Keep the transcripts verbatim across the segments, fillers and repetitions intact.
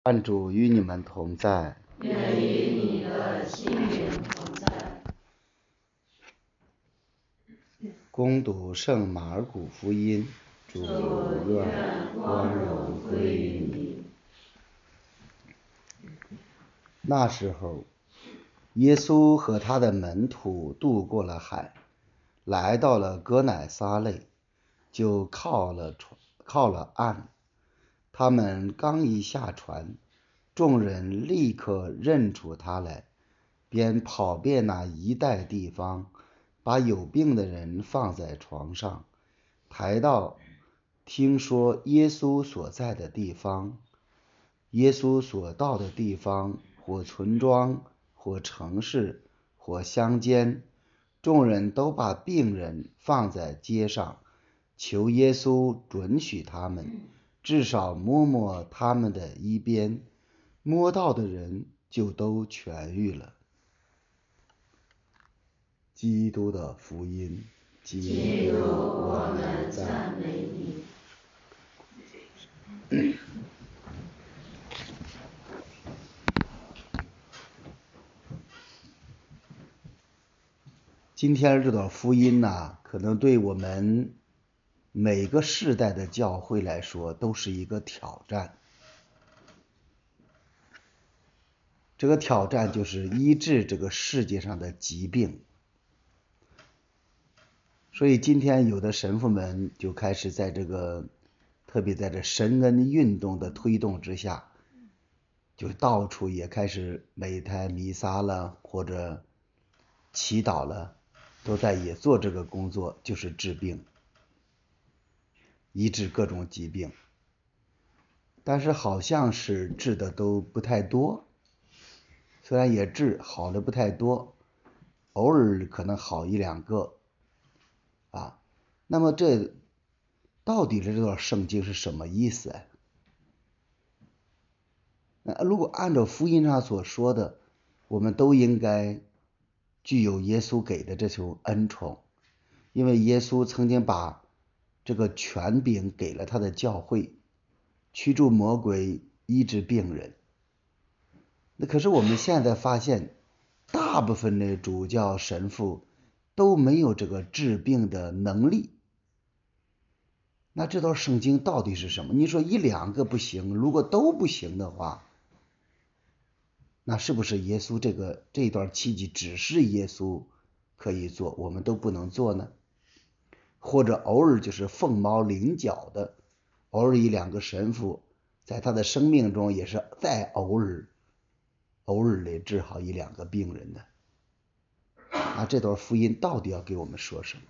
愿主与你们同在， 愿与你的心灵同在。 恭读圣马尔谷福音， 主愿光荣归于你。 那时候，耶稣和他的门徒渡过了海，来到了哥乃撒勒，就靠了船，靠了岸。他们刚一下船，众人立刻认出他来，便跑遍那一带地方，把有病的人放在床上，抬到听说耶稣所在的地方。耶稣所到的地方，或村庄，或城市，或乡间，众人都把病人放在街上，求耶稣准许他们至少摸摸他们的衣边，摸到的人就都痊愈了。基督的福音。 基督，我们赞美你。 今天这段福音呢、啊，可能对我们每个世代的教会来说都是一个挑战。这个挑战就是医治这个世界上的疾病。所以今天有的神父们就开始在这个，特别在这神恩运动的推动之下，就到处也开始每台弥撒了或者祈祷了，都在也做这个工作，就是治病，医治各种疾病。但是好像是治的都不太多，虽然也治好的不太多，偶尔可能好一两个啊。那么这到底这段圣经是什么意思啊？那如果按照福音上所说的，我们都应该具有耶稣给的这种恩宠，因为耶稣曾经把这个权柄给了他的教会，驱逐魔鬼，医治病人。那可是我们现在发现，大部分的主教神父都没有这个治病的能力。那这段圣经到底是什么？你说一两个不行，如果都不行的话，那是不是耶稣这个这段奇迹只是耶稣可以做，我们都不能做呢？或者偶尔就是凤毛麟角的，偶尔一两个神父在他的生命中也是再偶尔偶尔的治好一两个病人呢？那这段福音到底要给我们说什么？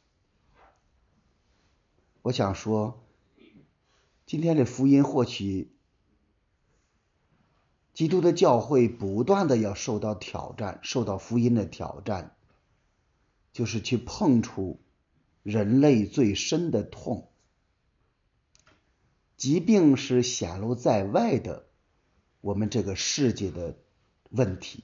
我想说，今天的福音或许基督的教会不断的要受到挑战，受到福音的挑战，就是去碰触人类最深的痛。疾病是显露在外的我们这个世界的问题，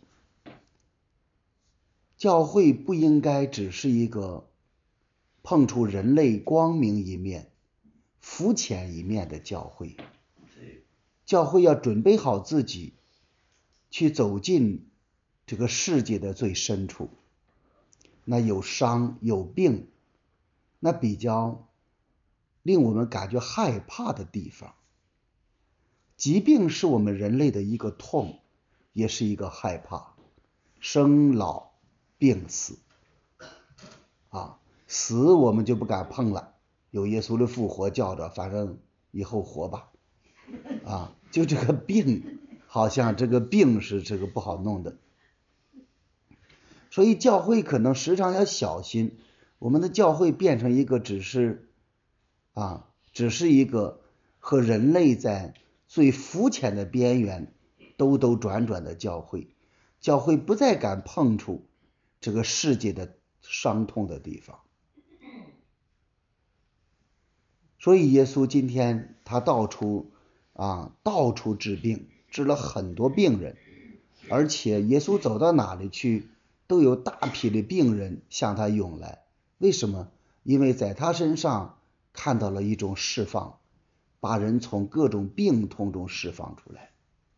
教会不应该只是一个碰触人类光明一面、肤浅一面的教会。教会要准备好自己，去走进这个世界的最深处。那有伤有病，那比较令我们感觉害怕的地方。疾病是我们人类的一个痛，也是一个害怕。生老病死啊，死我们就不敢碰了，有耶稣的复活叫着，反正以后活吧啊。就这个病，好像这个病是这个不好弄的。所以教会可能时常要小心，我们的教会变成一个只是啊，只是一个和人类在最肤浅的边缘兜兜转转的教会。教会不再敢碰触这个世界的伤痛的地方。所以耶稣今天他到处啊，到处治病，治了很多病人，而且耶稣走到哪里去，都有大批的病人向他涌来。为什么？因为在他身上看到了一种释放，把人从各种病痛中释放出来。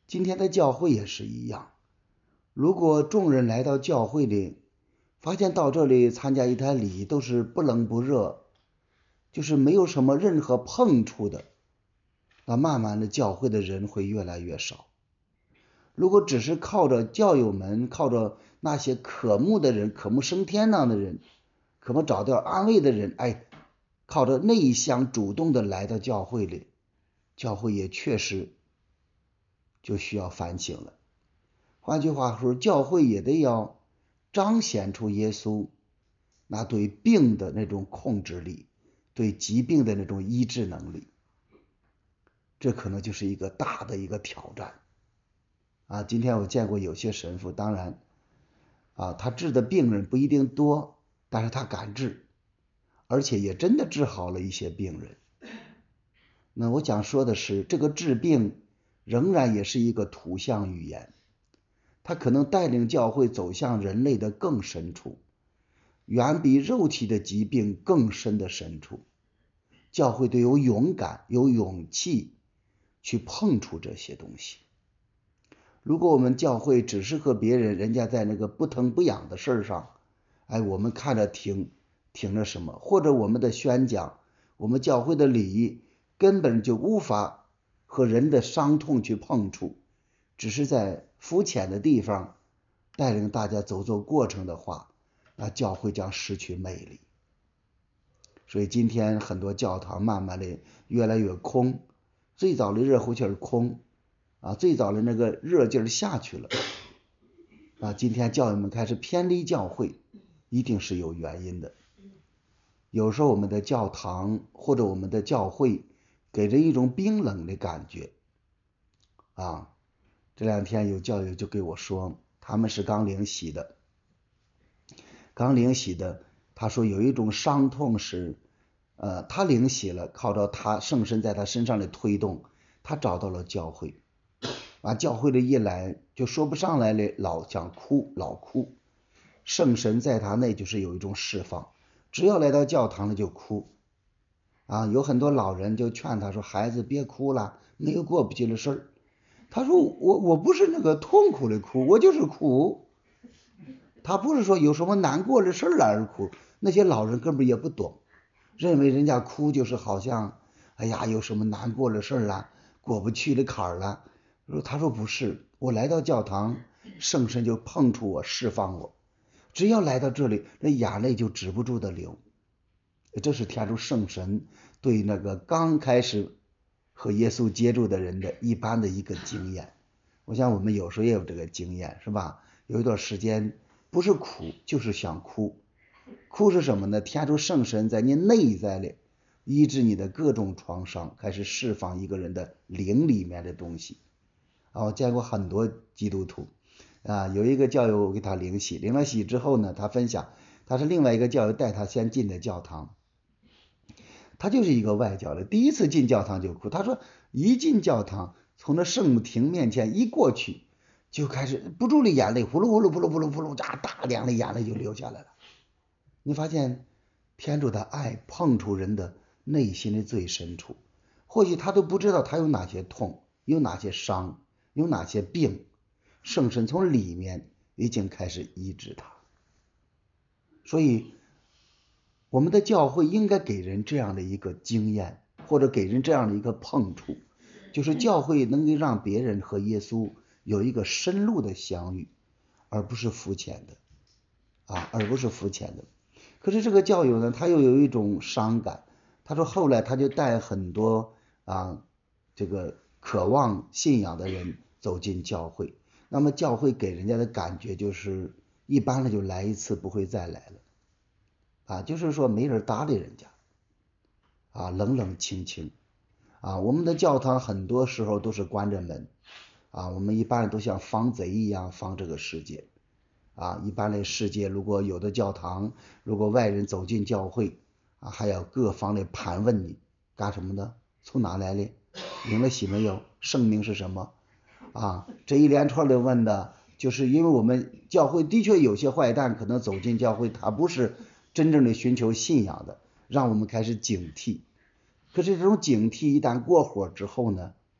今天的教会也是一样，如果众人来到教会里，发现到这里参加一台礼都是不冷不热，就是没有什么任何碰触的，那慢慢的教会的人会越来越少。如果只是靠着教友们，靠着那些渴慕的人，渴慕升天堂的人，渴慕找到安慰的人，哎，靠着内向主动的来到教会里，教会也确实就需要反省了。换句话说，教会也得要彰显出耶稣那对病的那种控制力，对疾病的那种医治能力，这可能就是一个大的一个挑战啊！今天我见过有些神父，当然啊，他治的病人不一定多，但是他敢治，而且也真的治好了一些病人。那我想说的是，这个治病仍然也是一个图像语言，它可能带领教会走向人类的更深处，远比肉体的疾病更深的深处。教会得有勇敢，有勇气去碰触这些东西。如果我们教会只是和别人人家在那个不疼不痒的事上，哎，我们看着听听着什么，或者我们的宣讲，我们教会的礼仪根本就无法和人的伤痛去碰触，只是在肤浅的地方带领大家走走过程的话，那教会将失去魅力。所以今天很多教堂慢慢的越来越空，最早的热乎气儿空啊，最早的那个热劲儿下去了啊，今天教友们开始偏离教会，一定是有原因的。有时候我们的教堂或者我们的教会给人一种冰冷的感觉啊。这两天有教友就给我说，他们是刚领洗的，刚领洗的，他说有一种伤痛是，呃，他领洗了，靠着他圣神在他身上的推动，他找到了教会，啊，教会的一来就说不上来了，老想哭，老哭，圣神在他内就是有一种释放，只要来到教堂了就哭，啊，有很多老人就劝他说，孩子别哭了，没有过不去的事儿。他说我我不是那个痛苦的哭，我就是哭。他不是说有什么难过的事儿而哭，那些老人根本也不懂，认为人家哭就是好像哎呀有什么难过的事儿啦，过不去的坎儿啦。他说不是，我来到教堂，圣神就碰触我，释放我，只要来到这里，那眼泪就止不住的流。这是天主圣神对那个刚开始和耶稣接触的人的一般的一个经验。我想我们有时候也有这个经验，是吧？有一段时间不是苦就是想哭，哭是什么呢？天主圣神在你内在里医治你的各种创伤，开始释放一个人的灵里面的东西。啊，我见过很多基督徒啊，有一个教友给他领洗，领了洗之后呢，他分享他是另外一个教友带他先进的教堂，他就是一个外教的，第一次进教堂就哭。他说一进教堂，从那圣母亭面前一过去，就开始不住的眼泪呼噜呼噜呼噜呼噜呼噜，啊，大量的眼泪就流下来了。你发现天主的爱碰触人的内心的最深处，或许他都不知道他有哪些痛，有哪些伤，有哪些病，圣神从里面已经开始医治他。所以我们的教会应该给人这样的一个经验，或者给人这样的一个碰触，就是教会能够让别人和耶稣有一个深入的相遇，而不是肤浅的啊，而不是肤浅的。可是这个教友呢，他又有一种伤感，他说后来他就带很多啊这个渴望信仰的人走进教会，那么教会给人家的感觉就是一般的就来一次不会再来了啊，就是说没人搭理人家啊，冷冷清清啊。我们的教堂很多时候都是关着门啊，我们一般都像防贼一样防这个世界啊。一般的世界如果有的教堂，如果外人走进教会啊，还要各方的盘问你干什么的，从哪来的，领了洗没有，圣名是什么啊，这一连串的问的，就是因为我们教会的确有些坏蛋可能走进教会，他不是真正的寻求信仰的，让我们开始警惕。可是这种警惕一旦过火之后呢，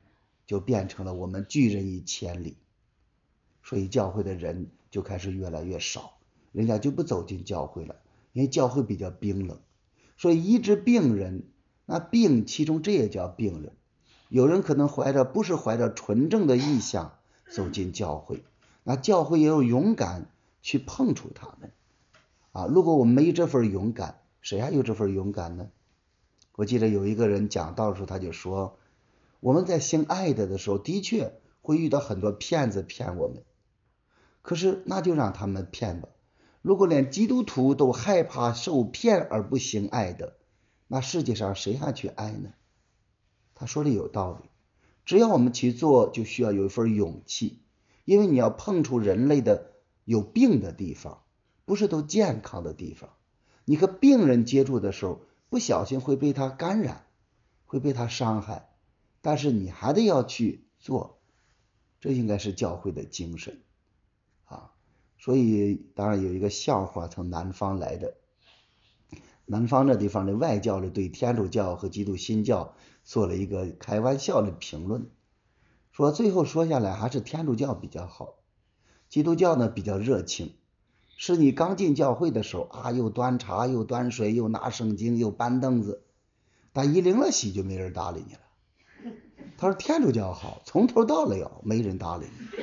就变成了我们拒人于千里，所以教会的人就开始越来越少，人家就不走进教会了，因为教会比较冰冷。所以医治病人，那病其中这也叫病人，有人可能怀着不是怀着纯正的意向走进教会，那教会也有勇敢去碰触他们啊。如果我们没这份勇敢，谁还有这份勇敢呢？我记得有一个人讲道的时候，他就说，我们在行爱的的时候，的确会遇到很多骗子骗我们，可是那就让他们骗吧。如果连基督徒都害怕受骗而不行爱的，那世界上谁还去爱呢？他说的有道理，只要我们去做，就需要有一份勇气，因为你要碰触人类的有病的地方，不是都健康的地方。你和病人接触的时候，不小心会被他感染，会被他伤害，但是你还得要去做，这应该是教会的精神啊。所以当然有一个笑话从南方来的，南方这地方的外教的对天主教和基督新教做了一个开玩笑的评论，说最后说下来还是天主教比较好，基督教呢比较热情，是你刚进教会的时候啊，又端茶又端水又拿圣经又搬凳子，但一领了洗就没人搭理你了。他说天主教好，从头到尾没人搭理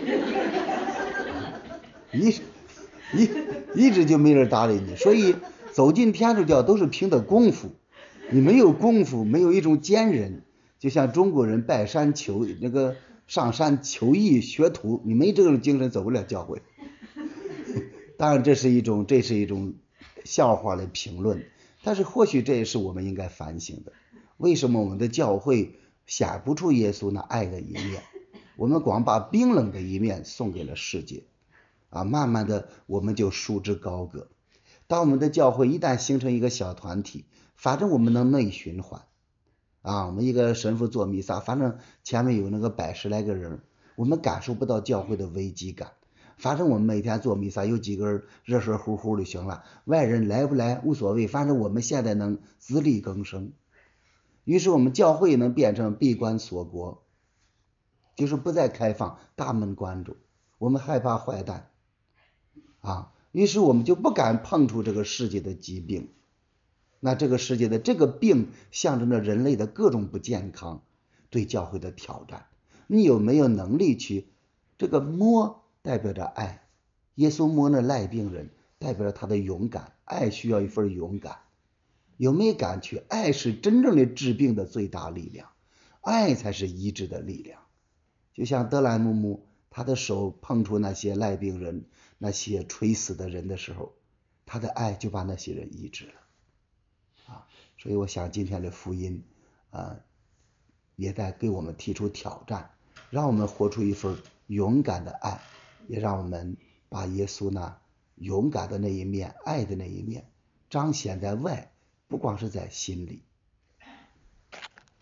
你，一一一直就没人搭理你，所以走进天主教都是凭的功夫，你没有功夫，没有一种坚韧，就像中国人拜山求那个上山求艺学徒，你没这种精神走不了教会。当然这是一种这是一种笑话的评论，但是或许这也是我们应该反省的，为什么我们的教会显不出耶稣那爱的一面，我们光把冰冷的一面送给了世界啊，慢慢的我们就束之高阁。当我们的教会一旦形成一个小团体，反正我们能内循环啊，我们一个神父做弥撒，反正前面有那个百十来个人，我们感受不到教会的危机感，反正我们每天做弥撒有几个人热热乎乎的行了，外人来不来无所谓，反正我们现在能自力更生。于是我们教会能变成闭关锁国，就是不再开放，大门关住，我们害怕坏蛋啊，于是我们就不敢碰触这个世界的疾病。那这个世界的这个病象征着人类的各种不健康，对教会的挑战。你有没有能力去，这个摸代表着爱，耶稣摸那赖病人代表着他的勇敢，爱需要一份勇敢，有没有敢去爱？是真正的治病的最大力量，爱才是医治的力量。就像德兰木木他的手碰触那些赖病人，那些垂死的人的时候，他的爱就把那些人医治了啊。所以我想今天的福音啊，也在给我们提出挑战，让我们活出一份勇敢的爱，也让我们把耶稣那勇敢的那一面，爱的那一面彰显在外，不光是在心里。